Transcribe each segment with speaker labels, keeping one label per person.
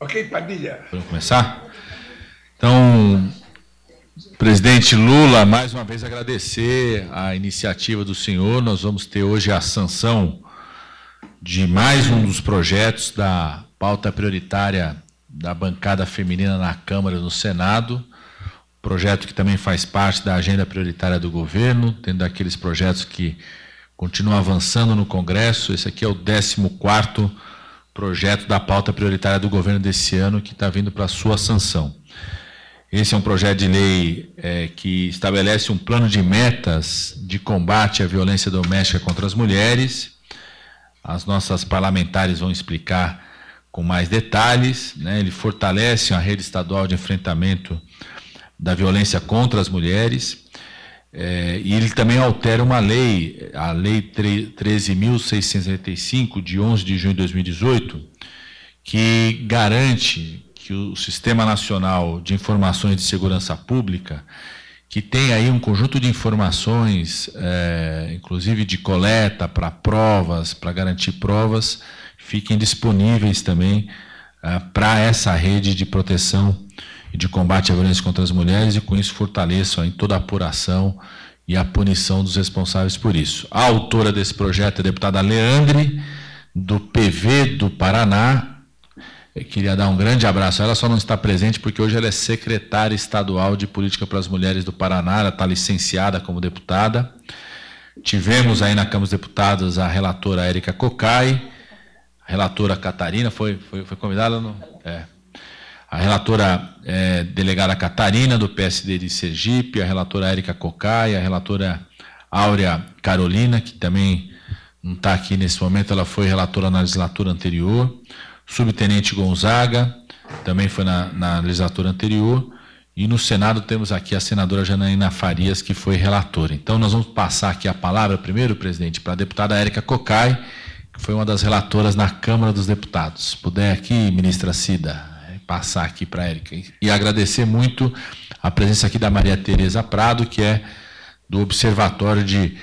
Speaker 1: Ok, Padilha.
Speaker 2: Vamos começar? Então, presidente Lula, mais uma vez agradecer a iniciativa do senhor. Nós vamos ter hoje a sanção de mais um dos projetos da pauta prioritária da bancada feminina na Câmara e no Senado, projeto que também faz parte da agenda prioritária do governo, tendo daqueles projetos que continuam avançando no Congresso. Esse aqui é o 14º projeto da pauta prioritária do governo desse ano, que está vindo para a sua sanção. Esse é um projeto de lei que estabelece um plano de metas de combate à violência doméstica contra as mulheres. As nossas parlamentares vão explicar com mais detalhes, né? Ele fortalece a rede estadual de enfrentamento da violência contra as mulheres, e ele também altera uma lei, a Lei 13.685, de 11 de junho de 2018, que garante que o Sistema Nacional de Informações de Segurança Pública, que tem aí um conjunto de informações, inclusive de coleta para provas, para garantir provas, fiquem disponíveis também para essa rede de proteção e de combate à violência contra as mulheres, e com isso fortaleçam toda a apuração e a punição dos responsáveis por isso. A autora desse projeto é a deputada Leandre, do PV do Paraná. Eu queria dar um grande abraço. Ela só não está presente porque hoje ela é secretária estadual de Política para as Mulheres do Paraná, ela está licenciada como deputada. Tivemos aí na Câmara dos Deputados a relatora Érica Cocai, a relatora Catarina, foi convidada? Não? A relatora delegada Catarina, do PSD de Sergipe, a relatora Érica Cocai, a relatora Áurea Carolina, que também não está aqui nesse momento, ela foi relatora na legislatura anterior, subtenente Gonzaga, também foi na legislatura anterior, e no Senado temos aqui a senadora Janaína Farias, que foi relatora. Então, nós vamos passar aqui a palavra primeiro, presidente, para a deputada Érica Cocai, que foi uma das relatoras na Câmara dos Deputados. Se puder aqui, ministra Cida, passar aqui para a Érica. E agradecer muito a presença aqui da Maria Tereza Prado, que é do Observatório de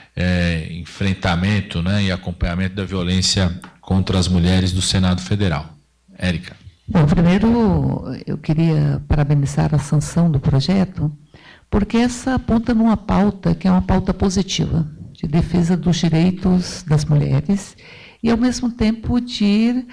Speaker 2: Enfrentamento, né, e Acompanhamento da Violência contra as Mulheres do Senado Federal. Érica.
Speaker 3: Bom, primeiro eu queria parabenizar a sanção do projeto, porque essa aponta numa pauta que é uma pauta positiva, de defesa dos direitos das mulheres e, ao mesmo tempo, de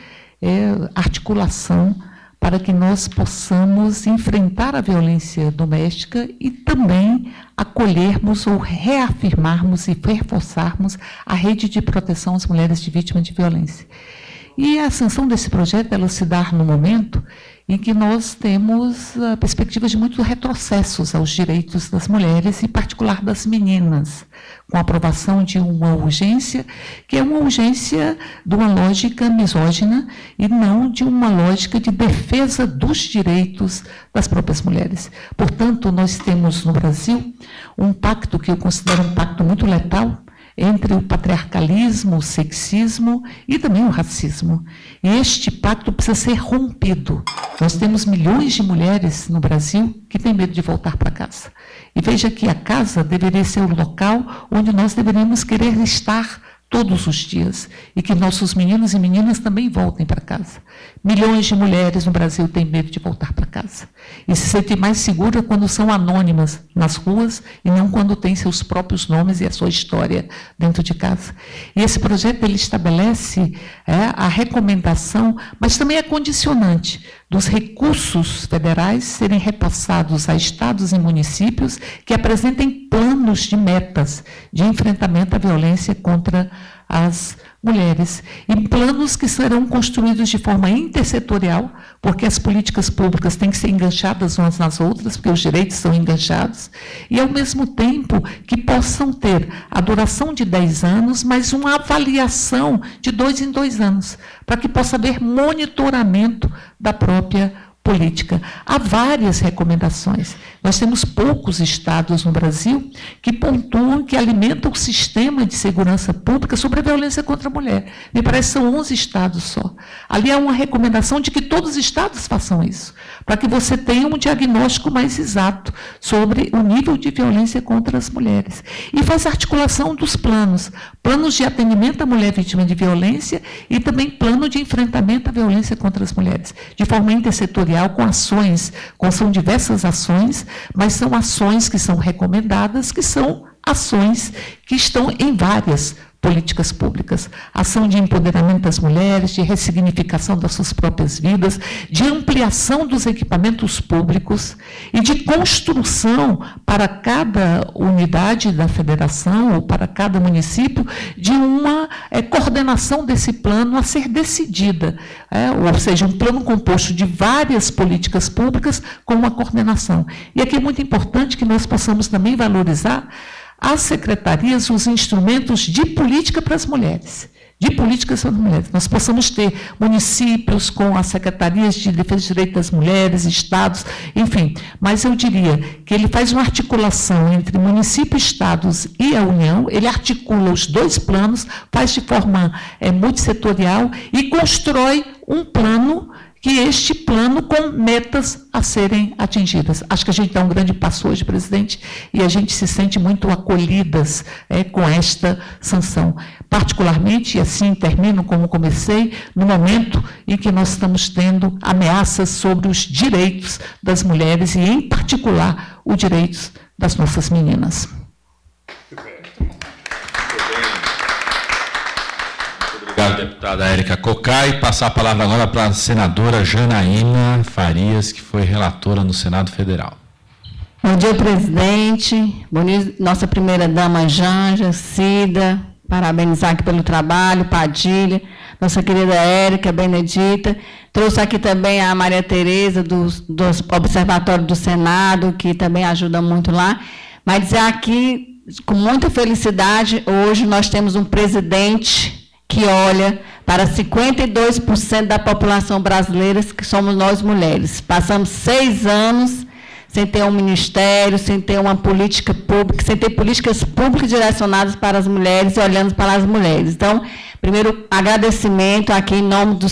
Speaker 3: articulação para que nós possamos enfrentar a violência doméstica e também acolhermos ou reafirmarmos e reforçarmos a rede de proteção às mulheres de vítimas de violência. E a sanção desse projeto, ela se dá no momento em que nós temos a perspectiva de muitos retrocessos aos direitos das mulheres, em particular das meninas, com a aprovação de uma urgência, que é uma urgência de uma lógica misógina e não de uma lógica de defesa dos direitos das próprias mulheres. Portanto, nós temos no Brasil um pacto que eu considero um pacto muito letal, entre o patriarcalismo, o sexismo e também o racismo. E este pacto precisa ser rompido. Nós temos milhões de mulheres no Brasil que têm medo de voltar para casa. E veja que a casa deveria ser o local onde nós deveríamos querer estar todos os dias, e que nossos meninos e meninas também voltem para casa. Milhões de mulheres no Brasil têm medo de voltar para casa. E se sentem mais seguras quando são anônimas nas ruas e não quando têm seus próprios nomes e a sua história dentro de casa. E esse projeto ele estabelece a recomendação, mas também é condicionante dos recursos federais serem repassados a estados e municípios que apresentem planos de metas de enfrentamento à violência contra as mulheres, e planos que serão construídos de forma intersetorial, porque as políticas públicas têm que ser enganchadas umas nas outras, porque os direitos são enganchados, e, ao mesmo tempo, que possam ter a duração de 10 anos, mas uma avaliação de 2 em 2 anos, para que possa haver monitoramento da própria política. Há várias recomendações. Nós temos poucos estados no Brasil que pontuam, que alimentam o sistema de segurança pública sobre a violência contra a mulher. Me parece que são 11 estados só. Ali há uma recomendação de que todos os estados façam isso, para que você tenha um diagnóstico mais exato sobre o nível de violência contra as mulheres. E faz articulação dos planos de atendimento à mulher vítima de violência e também plano de enfrentamento à violência contra as mulheres, de forma intersetorial, com ações, são diversas ações, mas são ações que são recomendadas, que são ações que estão em várias políticas públicas, ação de empoderamento das mulheres, de ressignificação das suas próprias vidas, de ampliação dos equipamentos públicos e de construção para cada unidade da federação ou para cada município de uma coordenação desse plano a ser decidida, ou seja, um plano composto de várias políticas públicas com uma coordenação. E aqui é muito importante que nós possamos também valorizar as secretarias, os instrumentos de política para as mulheres, de políticas para as mulheres. Nós possamos ter municípios com as secretarias de defesa dos direitos das mulheres, estados, enfim. Mas eu diria que ele faz uma articulação entre município, estados e a União, ele articula os dois planos, faz de forma multissetorial e constrói um plano, que este plano com metas a serem atingidas. Acho que a gente dá um grande passo hoje, presidente, e a gente se sente muito acolhidas com esta sanção. Particularmente, e assim termino como comecei, no momento em que nós estamos tendo ameaças sobre os direitos das mulheres e, em particular, os direitos das nossas meninas.
Speaker 2: Obrigado, deputada Érica Cocai. E passar a palavra agora para a senadora Janaína Farias, que foi relatora no Senado Federal.
Speaker 1: Bom dia, presidente. Bom dia, nossa primeira-dama Janja, Cida, parabenizar aqui pelo trabalho, Padilha, nossa querida Érica, Benedita. Trouxe aqui também a Maria Tereza, do Observatório do Senado, que também ajuda muito lá. Mas dizer aqui, com muita felicidade, hoje nós temos um presidente que olha para 52% da população brasileira, que somos nós mulheres. Passamos 6 anos sem ter um ministério, sem ter uma política pública, sem ter políticas públicas direcionadas para as mulheres e olhando para as mulheres. Então, primeiro, agradecimento aqui em nome das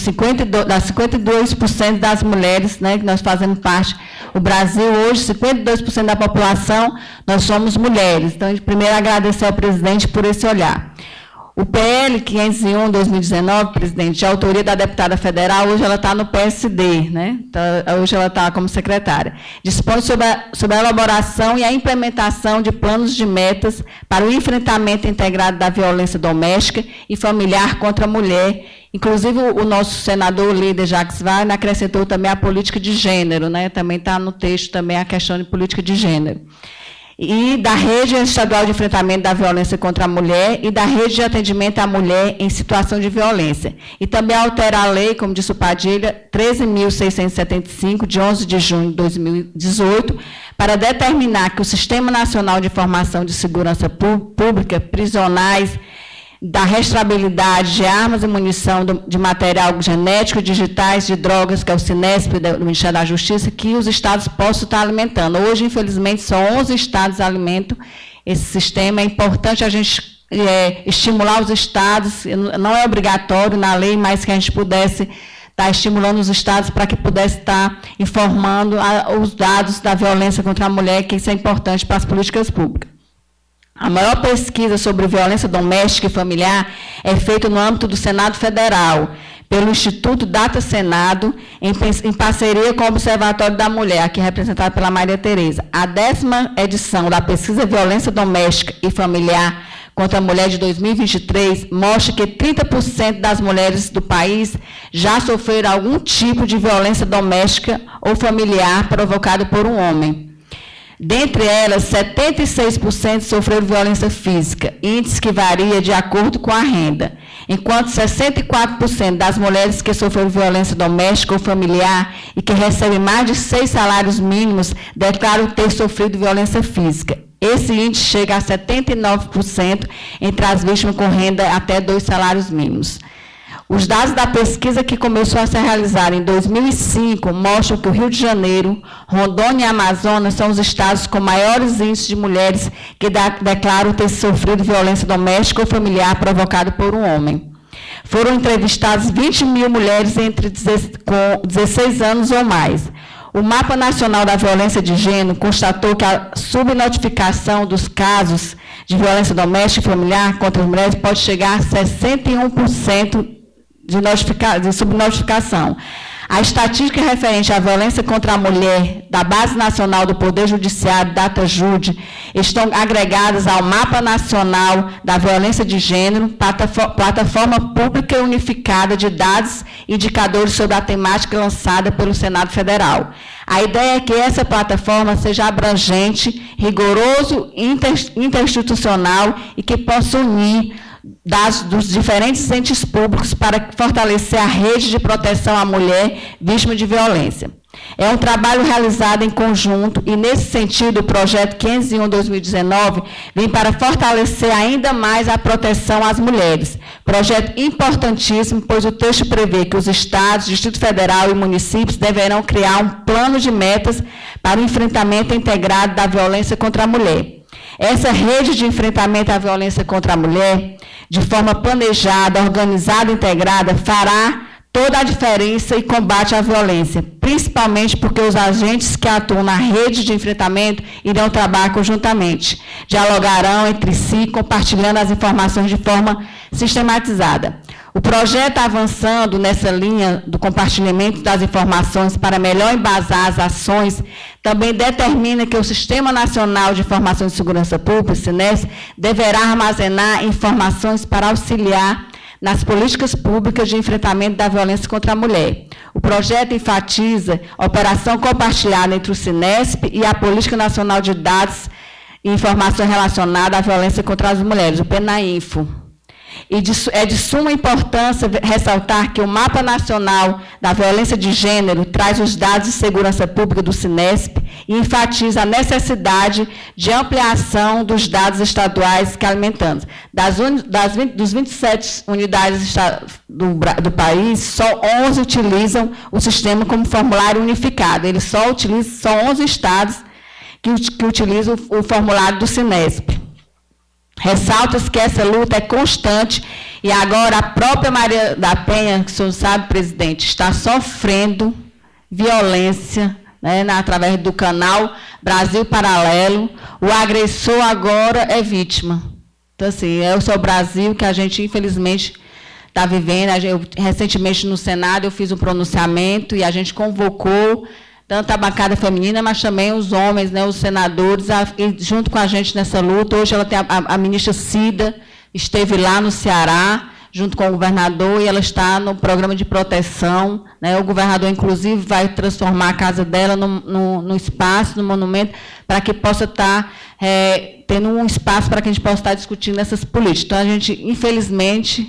Speaker 1: 52% das mulheres, né, que nós fazemos parte. O Brasil, hoje, 52% da população, nós somos mulheres. Então, primeiro, agradecer ao presidente por esse olhar. O PL 501, 2019, presidente, de autoria da deputada federal, hoje ela está no PSD, né? Então, hoje ela está como secretária. Dispõe sobre a elaboração e a implementação de planos de metas para o enfrentamento integrado da violência doméstica e familiar contra a mulher. Inclusive, o nosso senador líder, Jacques Wagner, acrescentou também a política de gênero, né? Também está no texto também a questão de política de gênero. E da Rede Estadual de Enfrentamento da Violência contra a Mulher e da Rede de Atendimento à Mulher em Situação de Violência. E também altera a lei, como disse o Padilha, 13.675, de 11 de junho de 2018, para determinar que o Sistema Nacional de Informação de Segurança Pública, prisionais, da rastreabilidade de armas e munição, de material genético, digitais, de drogas, que é o Sinesp, do Ministério da Justiça, que os estados possam estar alimentando. Hoje, infelizmente, só 11 estados alimentam esse sistema. É importante a gente estimular os estados, não é obrigatório na lei, mas que a gente pudesse estar estimulando os estados para que pudesse estar informando os dados da violência contra a mulher, que isso é importante para as políticas públicas. A maior pesquisa sobre violência doméstica e familiar é feita no âmbito do Senado Federal, pelo Instituto Data Senado, em parceria com o Observatório da Mulher, aqui representado pela Maria Tereza. A 10ª edição da pesquisa Violência Doméstica e Familiar contra a Mulher de 2023 mostra que 30% das mulheres do país já sofreram algum tipo de violência doméstica ou familiar provocado por um homem. Dentre elas, 76% sofreram violência física, índice que varia de acordo com a renda, enquanto 64% das mulheres que sofreram violência doméstica ou familiar e que recebem mais de 6 salários mínimos declaram ter sofrido violência física. Esse índice chega a 79% entre as vítimas com renda até 2 salários mínimos. Os dados da pesquisa que começou a ser realizada em 2005 mostram que o Rio de Janeiro, Rondônia e Amazonas são os estados com maiores índices de mulheres que declaram ter sofrido violência doméstica ou familiar provocada por um homem. Foram entrevistadas 20 mil mulheres com 16 anos ou mais. O Mapa Nacional da Violência de Gênero constatou que a subnotificação dos casos de violência doméstica e familiar contra as mulheres pode chegar a 61% de subnotificação. A estatística referente à violência contra a mulher da Base Nacional do Poder Judiciário, DataJude, estão agregadas ao Mapa Nacional da Violência de Gênero, plataforma pública unificada de dados e indicadores sobre a temática lançada pelo Senado Federal. A ideia é que essa plataforma seja abrangente, rigoroso, interinstitucional e que possa unir dados dos diferentes entes públicos para fortalecer a rede de proteção à mulher vítima de violência. É um trabalho realizado em conjunto e, nesse sentido, o projeto 501-2019 vem para fortalecer ainda mais a proteção às mulheres. Projeto importantíssimo, pois o texto prevê que os estados, Distrito Federal e municípios deverão criar um plano de metas para o enfrentamento integrado da violência contra a mulher. Essa rede de enfrentamento à violência contra a mulher, de forma planejada, organizada e integrada, fará toda a diferença e combate à violência, principalmente porque os agentes que atuam na rede de enfrentamento irão trabalhar conjuntamente, dialogarão entre si, compartilhando as informações de forma sistematizada. O projeto, avançando nessa linha do compartilhamento das informações para melhor embasar as ações, também determina que o Sistema Nacional de Informação de Segurança Pública, SINESP, deverá armazenar informações para auxiliar nas políticas públicas de enfrentamento da violência contra a mulher. O projeto enfatiza a operação compartilhada entre o SINESP e a Política Nacional de Dados e Informações Relacionadas à Violência contra as Mulheres, o PNAINFO. E é de suma importância ressaltar que o Mapa Nacional da Violência de Gênero traz os dados de segurança pública do SINESP e enfatiza a necessidade de ampliação dos dados estaduais que alimentamos. Dos 27 unidades do país, só 11 utilizam o sistema como formulário unificado. São 11 estados que utilizam o formulário do SINESP. Ressalta-se que essa luta é constante e agora a própria Maria da Penha, que o senhor sabe, presidente, está sofrendo violência, né, através do canal Brasil Paralelo. O agressor agora é vítima. Então, assim, é o seu Brasil que a gente, infelizmente, está vivendo. Recentemente, no Senado, eu fiz um pronunciamento e a gente convocou tanto a bancada feminina, mas também os homens, né, os senadores, junto com a gente nessa luta. Hoje ela tem a ministra Cida, esteve lá no Ceará, junto com o governador, e ela está no programa de proteção. Né, o governador, inclusive, vai transformar a casa dela no espaço, no monumento, para que possa estar tendo um espaço para que a gente possa estar discutindo essas políticas. Então, a gente, infelizmente,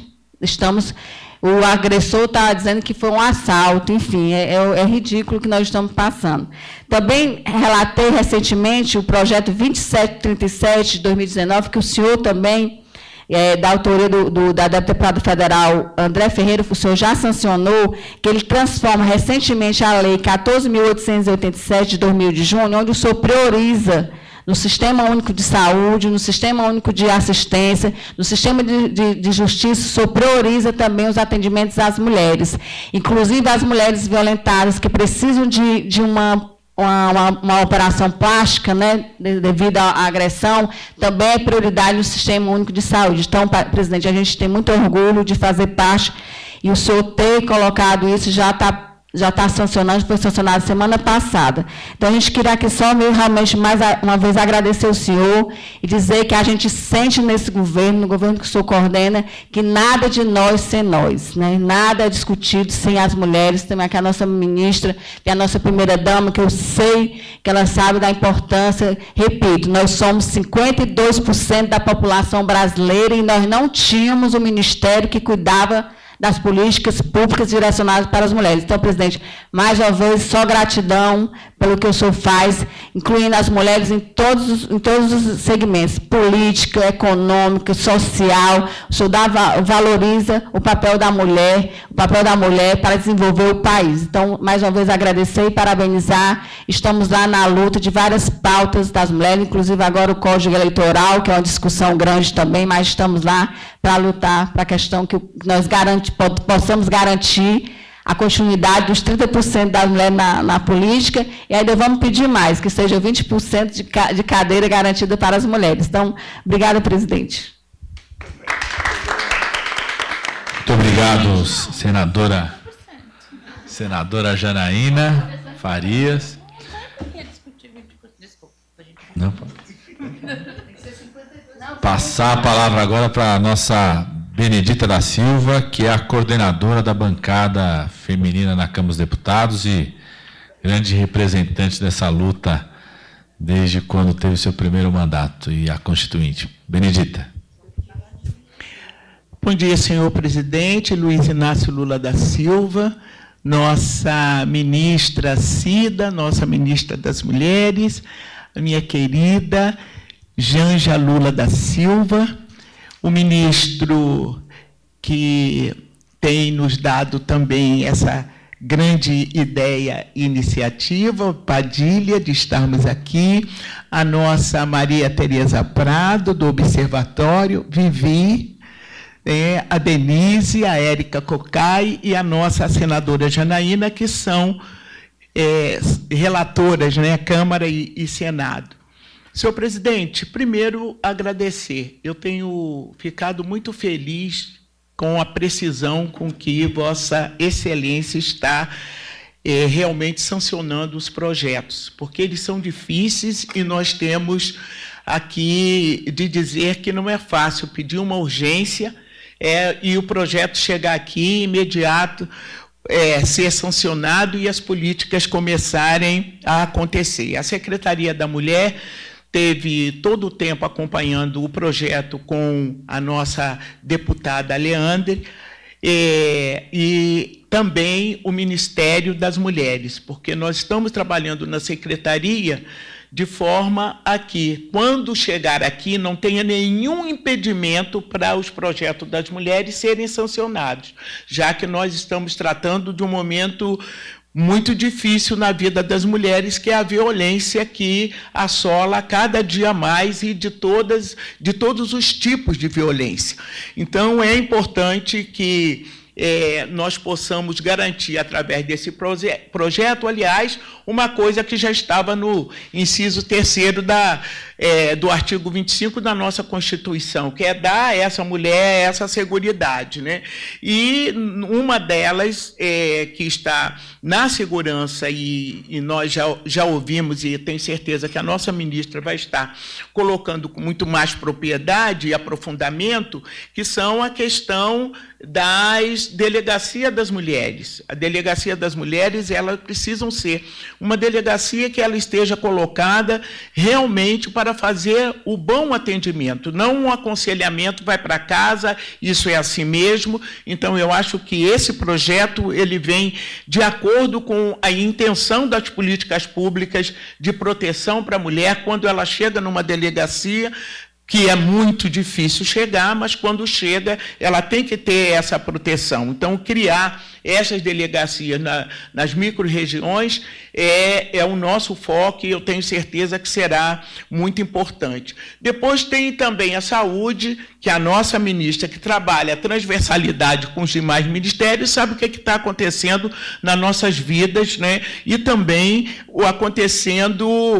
Speaker 1: o agressor está dizendo que foi um assalto, enfim, é ridículo o que nós estamos passando. Também relatei recentemente o projeto 2737 de 2019, que o senhor também, da autoria da deputada federal André Ferreira, o senhor já sancionou, que ele transforma recentemente a lei 14.887 de 2000 de junho, onde o senhor prioriza no Sistema Único de Saúde, no Sistema Único de Assistência, no Sistema de Justiça, o senhor prioriza também os atendimentos às mulheres, inclusive as mulheres violentadas que precisam de uma operação plástica, né, devido à agressão, também é prioridade no Sistema Único de Saúde. Então, presidente, a gente tem muito orgulho de fazer parte, e o senhor ter colocado isso já está sancionando, foi sancionado semana passada. Então, a gente queria aqui só realmente, mais uma vez, agradecer ao senhor e dizer que a gente sente nesse governo, no governo que o senhor coordena, que nada de nós sem nós, né? Nada é discutido sem as mulheres. Tem aqui a nossa ministra, tem a nossa primeira-dama, que eu sei que ela sabe da importância. Repito, nós somos 52% da população brasileira e nós não tínhamos um ministério que cuidava das políticas públicas direcionadas para as mulheres. Então, presidente, mais uma vez, só gratidão pelo que o senhor faz, incluindo as mulheres em todos os segmentos, política, econômica, social. O senhor valoriza o papel da mulher para desenvolver o país. Então, mais uma vez, agradecer e parabenizar. Estamos lá na luta de várias pautas das mulheres, inclusive agora o Código Eleitoral, que é uma discussão grande também, mas estamos lá para lutar para a questão que nós possamos garantir a continuidade dos 30% das mulheres na política, e ainda vamos pedir mais, que seja 20% de cadeira garantida para as mulheres. Então, obrigada, presidente.
Speaker 2: Muito obrigado, senadora Janaína Farias. Não, passar a palavra agora para a nossa Benedita da Silva, que é a coordenadora da bancada feminina na Câmara dos Deputados e grande representante dessa luta desde quando teve seu primeiro mandato e a Constituinte. Benedita.
Speaker 4: Bom dia, senhor presidente Luiz Inácio Lula da Silva, nossa ministra Cida, nossa ministra das Mulheres, a minha querida Janja Lula da Silva, o ministro que tem nos dado também essa grande ideia e iniciativa, Padilha, de estarmos aqui, a nossa Maria Tereza Prado, do Observatório, Vivi, a Denise, a Érica Cocai e a nossa senadora Janaína, que são relatoras, Câmara e Senado. Senhor presidente, primeiro agradecer. Eu tenho ficado muito feliz com a precisão com que Vossa Excelência está realmente sancionando os projetos, porque eles são difíceis e nós temos aqui de dizer que não é fácil pedir uma urgência e o projeto chegar aqui imediato, ser sancionado e as políticas começarem a acontecer. A Secretaria da Mulher teve todo o tempo acompanhando o projeto com a nossa deputada Leandre e também o Ministério das Mulheres, porque nós estamos trabalhando na Secretaria de forma a que, quando chegar aqui, não tenha nenhum impedimento para os projetos das mulheres serem sancionados, já que nós estamos tratando de um momento muito difícil na vida das mulheres, que é a violência que assola cada dia mais e de todos os tipos de violência. Então, é importante que nós possamos garantir, através desse projeto, aliás, uma coisa que já estava no inciso 3º do artigo 25 da nossa Constituição, que é dar a essa mulher essa seguridade, E uma delas, que está na segurança, e nós já ouvimos, e tenho certeza que a nossa ministra vai estar colocando com muito mais propriedade e aprofundamento, que são a questão das delegacias das mulheres. A delegacia das mulheres, elas precisam ser uma delegacia que ela esteja colocada realmente para fazer o bom atendimento, não um aconselhamento, vai para casa, isso é assim mesmo. Então, eu acho que esse projeto ele vem de acordo com a intenção das políticas públicas de proteção para a mulher quando ela chega numa delegacia, que é muito difícil chegar, mas quando chega, ela tem que ter essa proteção. Então, criar essas delegacias nas micro-regiões é o nosso foco e eu tenho certeza que será muito importante. Depois tem também a saúde, que a nossa ministra, que trabalha a transversalidade com os demais ministérios, sabe o que está acontecendo nas nossas vidas, E também o acontecendo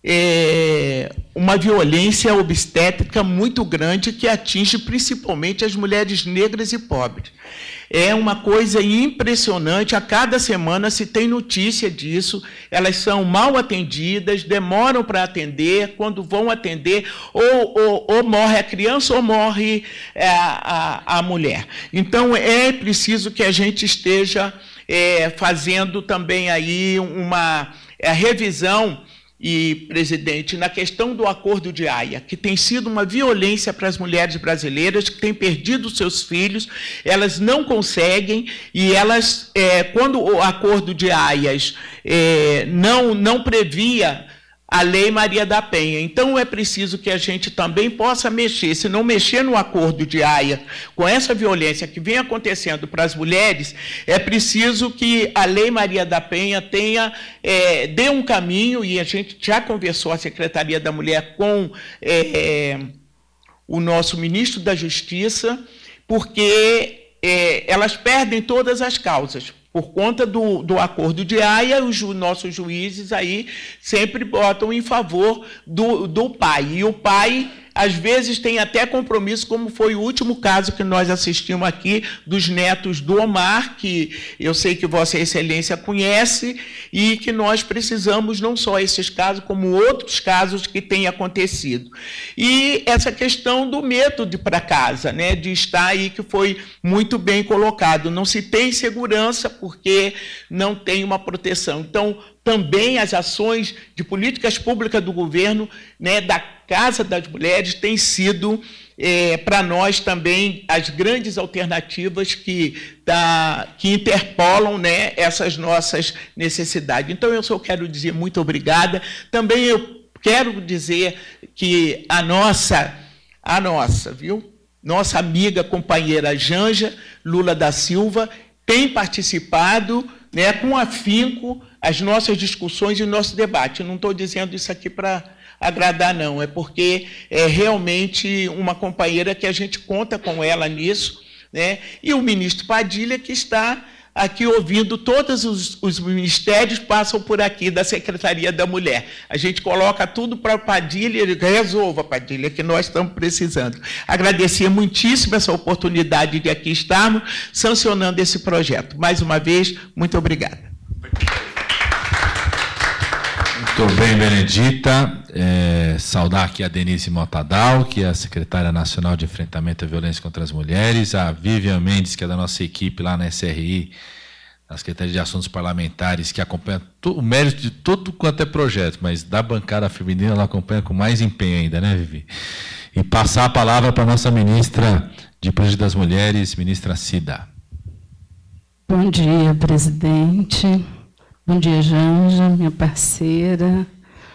Speaker 4: uma violência obstétrica muito grande que atinge principalmente as mulheres negras e pobres. É uma coisa impressionante, a cada semana se tem notícia disso, elas são mal atendidas, demoram para atender, quando vão atender, ou morre a criança ou morre a mulher. Então, é preciso que a gente esteja fazendo também aí uma revisão e presidente, na questão do Acordo de Haia, que tem sido uma violência para as mulheres brasileiras que têm perdido seus filhos, elas não conseguem, e elas, quando o Acordo de Haias não previa a Lei Maria da Penha. Então, é preciso que a gente também possa mexer. Se não mexer no Acordo de Haia, com essa violência que vem acontecendo para as mulheres, é preciso que a Lei Maria da Penha dê um caminho, e a gente já conversou, a Secretaria da Mulher, com o nosso ministro da Justiça, porque elas perdem todas as causas. Por conta do Acordo de Haia, os nossos juízes aí sempre botam em favor do pai. E o pai, às vezes, tem até compromisso, como foi o último caso que nós assistimos aqui, dos netos do Omar, que eu sei que Vossa Excelência conhece, e que nós precisamos, não só esses casos, como outros casos que têm acontecido. E essa questão do medo de ir para casa, né, de estar aí, que foi muito bem colocado. Não se tem segurança porque não tem uma proteção. Então, também as ações de políticas públicas do governo, né, da Casa das Mulheres, têm sido, para nós também, as grandes alternativas que interpolam, né, essas nossas necessidades. Então, eu só quero dizer muito obrigada. Também eu quero dizer que a nossa, nossa amiga, companheira Janja Lula da Silva, tem participado, né, com afinco, as nossas discussões e o nosso debate. Eu não estou dizendo isso aqui para agradar, não. É porque é realmente uma companheira que a gente conta com ela nisso, né? E o ministro Padilha, que está aqui ouvindo, todos os ministérios passam por aqui, da Secretaria da Mulher. A gente coloca tudo para o Padilha, ele resolva, Padilha, que nós estamos precisando. Agradecer muitíssimo essa oportunidade de aqui estarmos sancionando esse projeto. Mais uma vez, muito obrigada.
Speaker 2: Muito bem, Benedita. Saudar aqui a Denise Motadal, que é a secretária nacional de enfrentamento à violência contra as mulheres, a Vivian Mendes, que é da nossa equipe lá na SRI, na Secretaria de Assuntos Parlamentares, que acompanha o mérito de todo quanto é projeto, mas da bancada feminina ela acompanha com mais empenho ainda, né, Vivi? E passar a palavra para a nossa ministra de Política das Mulheres, ministra Cida.
Speaker 1: Bom dia, presidente. Bom dia, Janja, minha parceira,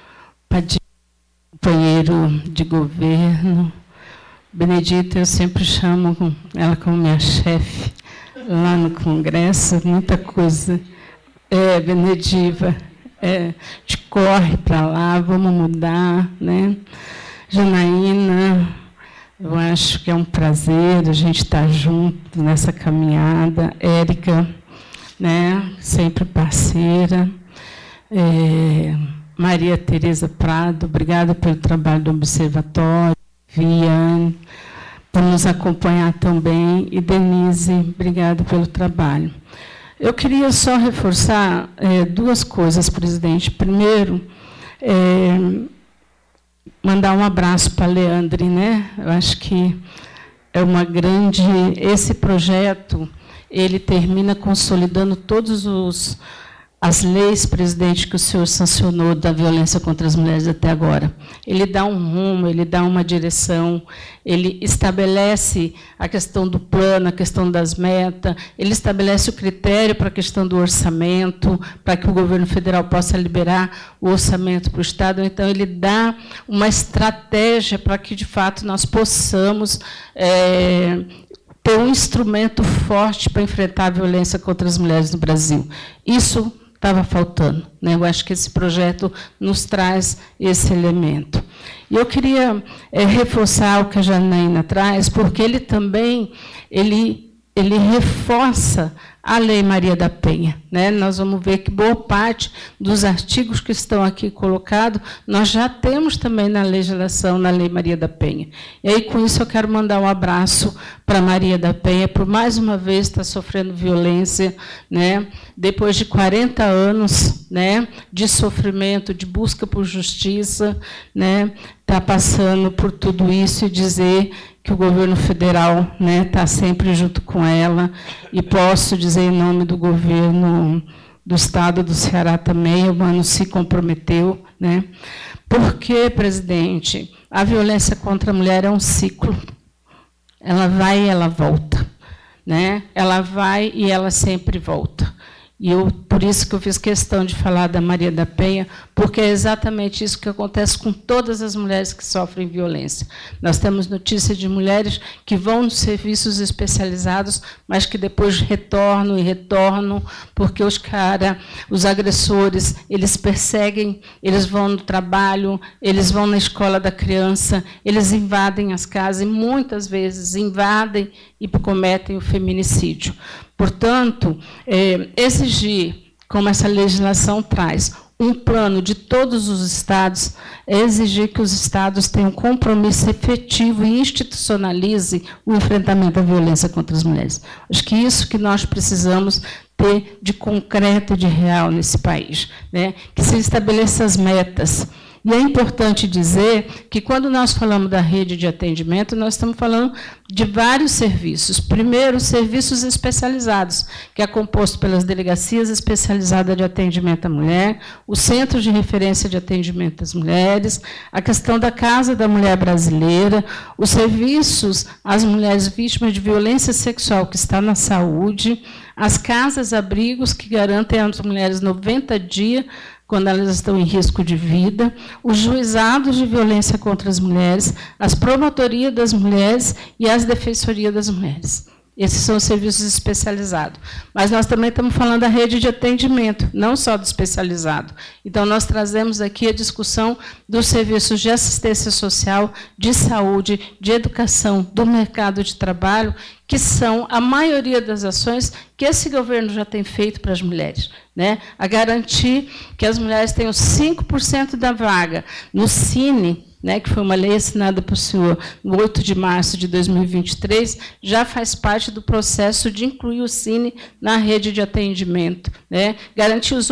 Speaker 1: companheiro de governo. Benedita, eu sempre chamo ela como minha chefe lá no Congresso, muita coisa. Benediva, te corre para lá, vamos mudar, né? Janaína, eu acho que é um prazer a gente estar junto nessa caminhada. Érica, né, sempre parceira. Maria Tereza Prado, obrigada pelo trabalho do Observatório. Viane, por nos acompanhar também. E Denise, obrigada pelo trabalho. Eu queria só reforçar duas coisas, presidente. Primeiro, mandar um abraço para a Leandre, né? Eu acho que é uma grande... Esse projeto, ele termina consolidando todas as leis, presidente, que o senhor sancionou da violência contra as mulheres até agora. Ele dá um rumo, ele dá uma direção, ele estabelece a questão do plano, a questão das metas, ele estabelece o critério para a questão do orçamento, para que o governo federal possa liberar o orçamento para o Estado. Então, ele dá uma estratégia para que, de fato, nós possamos ter um instrumento forte para enfrentar a violência contra as mulheres no Brasil. Isso estava faltando, né? Eu acho que esse projeto nos traz esse elemento. E eu queria reforçar o que a Janaína traz, porque ele também ele reforça a Lei Maria da Penha, né? Nós vamos ver que boa parte dos artigos que estão aqui colocados, nós já temos também na legislação, na Lei Maria da Penha. E aí, com isso, eu quero mandar um abraço para Maria da Penha, por mais uma vez estar sofrendo violência, né? Depois de 40 anos, né, de sofrimento, de busca por justiça, né, está passando por tudo isso, e dizer que o governo federal, né, está sempre junto com ela, e posso dizer em nome do governo
Speaker 5: do Estado do Ceará também, o Mano se comprometeu, né? Porque, presidente, a violência contra a mulher é um ciclo. Ela vai e ela volta, né? Ela vai e ela sempre volta. E por isso que eu fiz questão de falar da Maria da Penha, porque é exatamente isso que acontece com todas as mulheres que sofrem violência. Nós temos notícia de mulheres que vão nos serviços especializados, mas que depois retornam, porque os agressores, eles perseguem, eles vão no trabalho, eles vão na escola da criança, eles invadem as casas, e muitas vezes invadem e cometem o feminicídio. Portanto, exigir, como essa legislação traz, um plano de todos os estados, é exigir que os estados tenham um compromisso efetivo e institucionalize o enfrentamento à violência contra as mulheres. Acho que isso que nós precisamos ter de concreto e de real nesse país, né? Que se estabeleça as metas. E é importante dizer que, quando nós falamos da rede de atendimento, nós estamos falando de vários serviços. Primeiro, serviços especializados, que é composto pelas delegacias especializadas de atendimento à mulher, o Centro de Referência de Atendimento às Mulheres, a questão da Casa da Mulher Brasileira, os serviços às mulheres vítimas de violência sexual, que está na saúde, as casas-abrigos, que garantem às mulheres 90 dias, quando elas estão em risco de vida, os juizados de violência contra as mulheres, as promotorias das mulheres e as defensorias das mulheres. Esses são os serviços especializados. Mas nós também estamos falando da rede de atendimento, não só do especializado. Então, nós trazemos aqui a discussão dos serviços de assistência social, de saúde, de educação, do mercado de trabalho, que são a maioria das ações que esse governo já tem feito para as mulheres, né? A garantir que as mulheres tenham 5% da vaga no Cine, né, que foi uma lei assinada por senhor no 8 de março de 2023, já faz parte do processo de incluir o Cine na rede de atendimento, né? Garantir os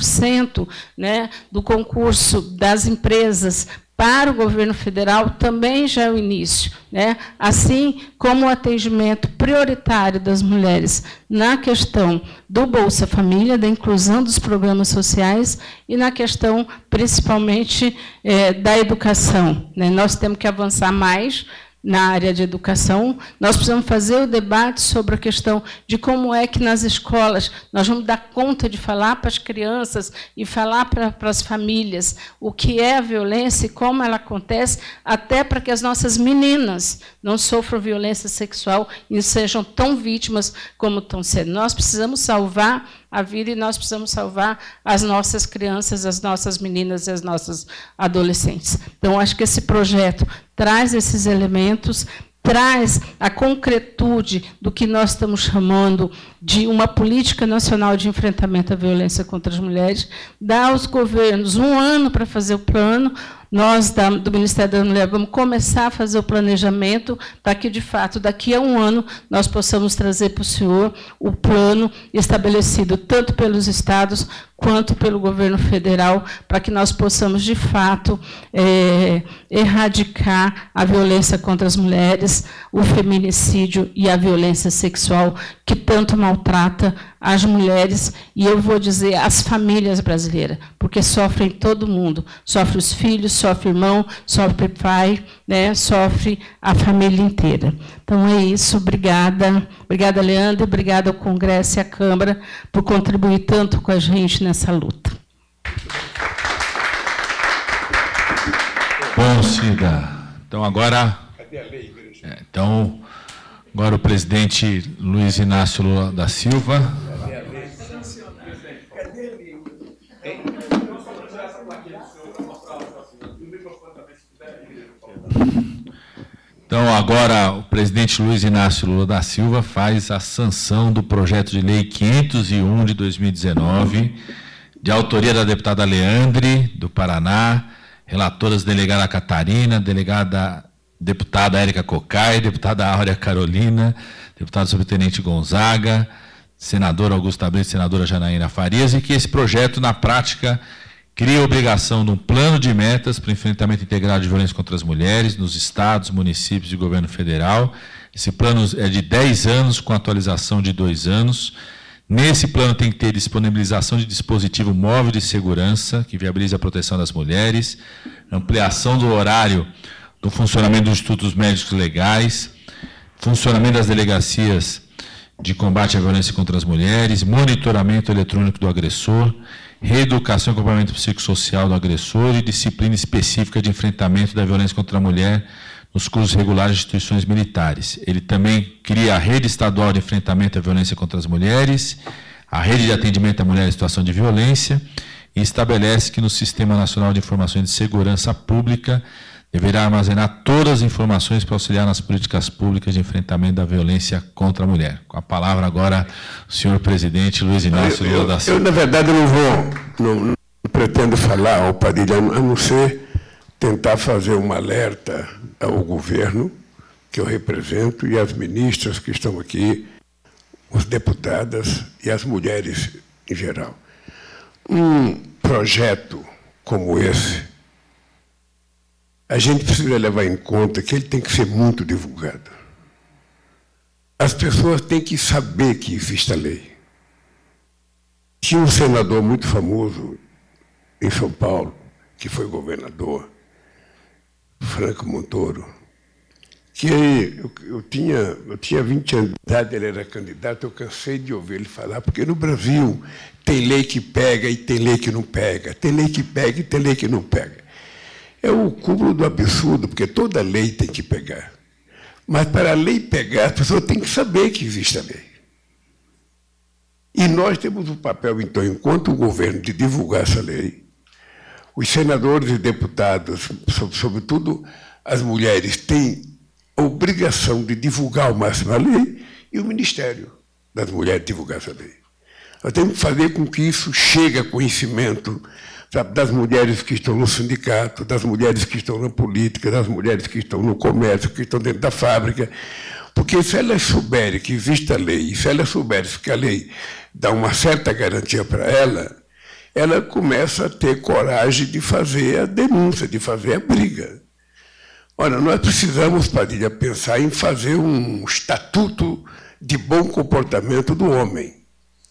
Speaker 5: 8%, né, do concurso das empresas para o governo federal também já é o início, né? Assim como o atendimento prioritário das mulheres na questão do Bolsa Família, da inclusão dos programas sociais e na questão, principalmente, da educação, né? Nós temos que avançar mais na área de educação. Nós precisamos fazer o debate sobre a questão de como é que, nas escolas, nós vamos dar conta de falar para as crianças e falar para as famílias o que é a violência e como ela acontece, até para que as nossas meninas não sofram violência sexual e sejam tão vítimas como estão sendo. Nós precisamos salvar a vida e nós precisamos salvar as nossas crianças, as nossas meninas e as nossas adolescentes. Então, acho que esse projeto traz esses elementos, traz a concretude do que nós estamos chamando de uma política nacional de enfrentamento à violência contra as mulheres, dá aos governos 1 ano para fazer o plano. Nós, do Ministério da Mulher, vamos começar a fazer o planejamento para que, de fato, daqui a 1 ano, nós possamos trazer para o senhor o plano estabelecido tanto pelos estados quanto pelo governo federal, para que nós possamos, de fato, erradicar a violência contra as mulheres, o feminicídio e a violência sexual, que tanto maltrata as mulheres, e eu vou dizer as famílias brasileiras, porque sofrem todo mundo, sofre os filhos, sofre o irmão, sofre o pai, né, sofre a família inteira. Então, é isso. Obrigada. Obrigada, Leandro, obrigada ao Congresso e à Câmara por contribuir tanto com a gente nessa luta.
Speaker 2: Bom, Cida. Então, agora... Agora o presidente Luiz Inácio Lula da Silva. Então, agora o presidente Luiz Inácio Lula da Silva faz a sanção do projeto de lei 501 de 2019, de autoria da deputada Leandre, do Paraná, relatoras delegada Catarina, deputada Érica Cocai, deputada Áurea Carolina, deputado subtenente Gonzaga, senadora Augusta Brito, senadora Janaína Farias, e que esse projeto, na prática, cria a obrigação de um plano de metas para o enfrentamento integrado de violência contra as mulheres nos estados, municípios e governo federal. Esse plano é de 10 anos, com atualização de 2 anos. Nesse plano tem que ter disponibilização de dispositivo móvel de segurança, que viabilize a proteção das mulheres, ampliação do horário do funcionamento dos institutos médicos legais, funcionamento das delegacias de combate à violência contra as mulheres, monitoramento eletrônico do agressor, reeducação e acompanhamento psicossocial do agressor e disciplina específica de enfrentamento da violência contra a mulher nos cursos regulares de instituições militares. Ele também cria a rede estadual de enfrentamento à violência contra as mulheres, a rede de atendimento à mulher em situação de violência e estabelece que no Sistema Nacional de Informações de Segurança Pública deverá armazenar todas as informações para auxiliar nas políticas públicas de enfrentamento da violência contra a mulher. Com a palavra agora, o senhor presidente Luiz Inácio Lula da Silva.
Speaker 6: Eu, na verdade, não pretendo falar ao Padilha, a não ser tentar fazer um alerta ao governo que eu represento e às ministras que estão aqui, os deputadas e as mulheres em geral. Um projeto como esse, a gente precisa levar em conta que ele tem que ser muito divulgado. As pessoas têm que saber que existe a lei. Tinha um senador muito famoso em São Paulo, que foi governador, Franco Montoro, que eu tinha 20 anos de idade, ele era candidato, eu cansei de ouvir ele falar, porque no Brasil tem lei que pega e tem lei que não pega, tem lei que pega e tem lei que não pega. É o cúmulo do absurdo, porque toda lei tem que pegar. Mas para a lei pegar, as pessoas têm que saber que existe a lei. E nós temos o papel, então, enquanto o governo, de divulgar essa lei. Os senadores e deputados, sobretudo as mulheres, têm a obrigação de divulgar ao máximo a lei e o Ministério das Mulheres divulgar essa lei. Nós temos que fazer com que isso chegue a conhecimento, sabe, das mulheres que estão no sindicato, das mulheres que estão na política, das mulheres que estão no comércio, que estão dentro da fábrica. Porque se elas souberem que existe a lei, e se elas souberem que a lei dá uma certa garantia para ela começa a ter coragem de fazer a denúncia, de fazer a briga. Olha, nós precisamos, Padilha, pensar em fazer um estatuto de bom comportamento do homem.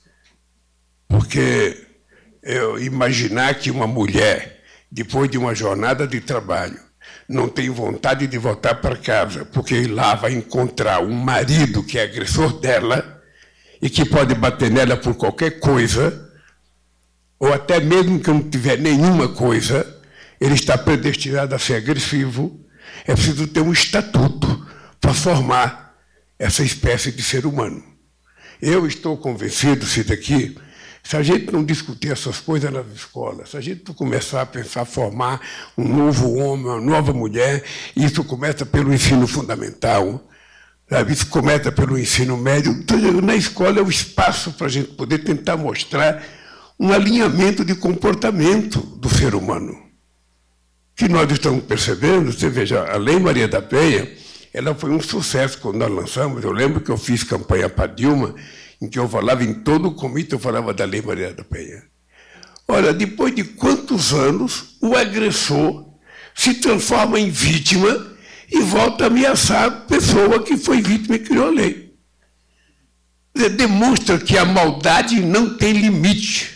Speaker 6: Porque imaginar que uma mulher, depois de uma jornada de trabalho, não tem vontade de voltar para casa, porque lá vai encontrar um marido que é agressor dela e que pode bater nela por qualquer coisa, ou até mesmo que não tiver nenhuma coisa, ele está predestinado a ser agressivo. É preciso ter um estatuto para formar essa espécie de ser humano. Eu estou convencido, Cida, aqui, se a gente não discutir essas coisas nas escolas, se a gente não começar a pensar, formar um novo homem, uma nova mulher, isso começa pelo ensino fundamental, sabe? Isso começa pelo ensino médio. Então, na escola é o espaço para a gente poder tentar mostrar um alinhamento de comportamento do ser humano. Que nós estamos percebendo, você veja, a Lei Maria da Penha, ela foi um sucesso quando nós lançamos. Eu lembro que eu fiz campanha para Dilma, em que eu falava em todo o comitê, eu falava da Lei Maria da Penha. Olha, depois de quantos anos o agressor se transforma em vítima e volta a ameaçar a pessoa que foi vítima e criou a lei. Demonstra que a maldade não tem limite.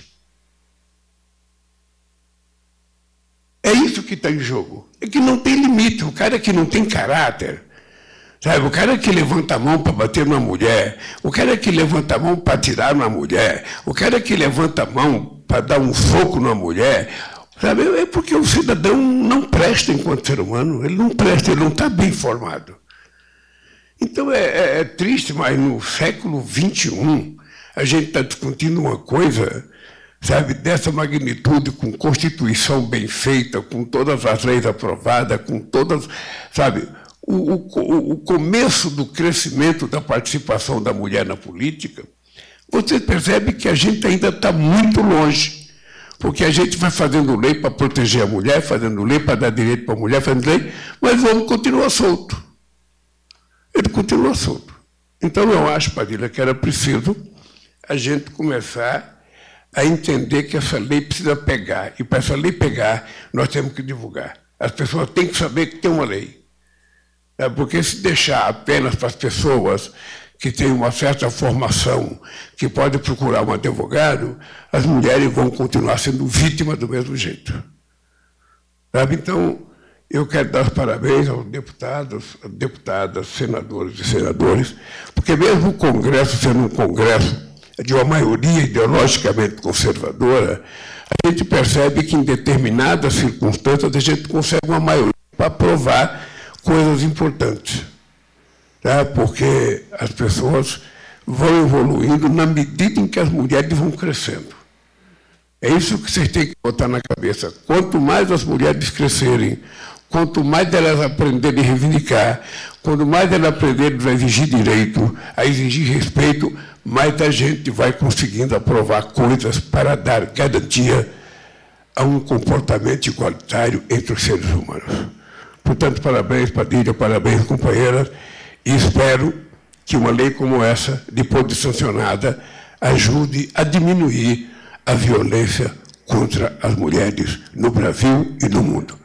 Speaker 6: É isso que está em jogo. É que não tem limite. O cara que não tem caráter, sabe? O cara que levanta a mão para bater numa mulher, o cara que levanta a mão para atirar numa mulher, o cara que levanta a mão para dar um soco numa mulher, sabe? É porque o cidadão não presta enquanto ser humano. Ele não presta, ele não está bem formado. Então é triste, mas no século XXI a gente está discutindo uma coisa, sabe, dessa magnitude, com Constituição bem feita, com todas as leis aprovadas, com todas, sabe, o começo do crescimento da participação da mulher na política. Você percebe que a gente ainda está muito longe, porque a gente vai fazendo lei para proteger a mulher, fazendo lei para dar direito para a mulher, fazendo lei, mas o homem continua solto. Ele continua solto. Então, eu acho, Padilha, que era preciso a gente começar a entender que essa lei precisa pegar. E para essa lei pegar, nós temos que divulgar. As pessoas têm que saber que tem uma lei. Porque se deixar apenas para as pessoas que têm uma certa formação, que podem procurar um advogado, as mulheres vão continuar sendo vítimas do mesmo jeito. Sabe? Então, eu quero dar os parabéns aos deputados, deputadas, senadores e senadores, porque mesmo o Congresso sendo um Congresso de uma maioria ideologicamente conservadora, a gente percebe que em determinadas circunstâncias a gente consegue uma maioria para aprovar coisas importantes. Tá? Porque as pessoas vão evoluindo na medida em que as mulheres vão crescendo. É isso que vocês têm que botar na cabeça. Quanto mais as mulheres crescerem, quanto mais elas aprenderem a reivindicar, quanto mais elas aprenderem a exigir direito, a exigir respeito, mais a gente vai conseguindo aprovar coisas para dar garantia a um comportamento igualitário entre os seres humanos. Portanto, parabéns, Padilha, parabéns, companheiras, e espero que uma lei como essa, depois de sancionada, ajude a diminuir a violência contra as mulheres no Brasil e no mundo.